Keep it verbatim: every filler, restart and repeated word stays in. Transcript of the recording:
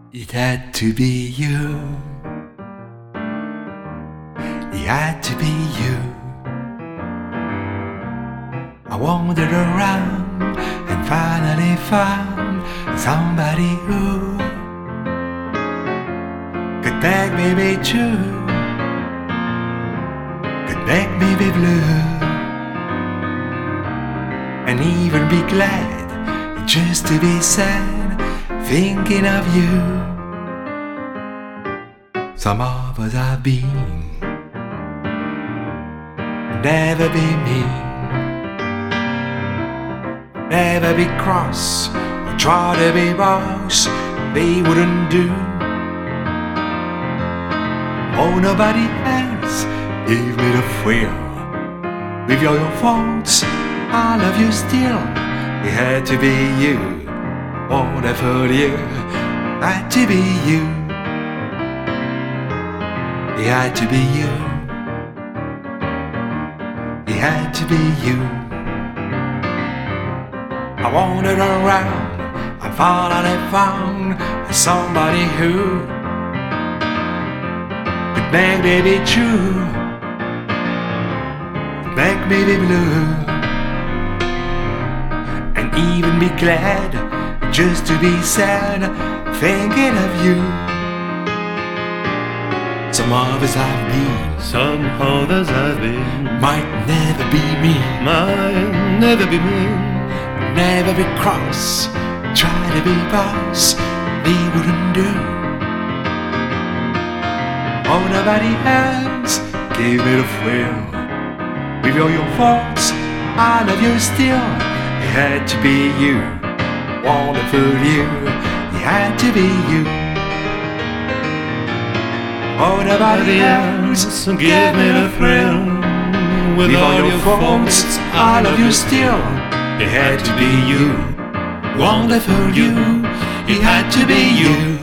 It had to be you. It had to be you. I wandered around and finally found somebody who could make me be true, could make me be blue, and even be glad just to be sad, thinking of you. Some of us have been, never be mean, never be cross, or try to be boss. They wouldn't do. Oh, nobody else gave me the thrill. With all your faults, I love you still. It had to be you. Wonderful you. Had to be you. It had to be you. It had to be you. I wandered around, I finally found somebody who could make me be true, make me be blue, and even be glad just to be sad, thinking of you. Some of us have been, some others have been, might never be me, might never be me. Never be cross, try to be boss, they wouldn't do. Oh, nobody else gave me the thrill. With all your faults, I love you still. It had to be you, wonderful you. It had to be you. Oh, nobody else gave me the thrill. With all your faults, I love you still. It had to be you, wonderful you. It had to be you.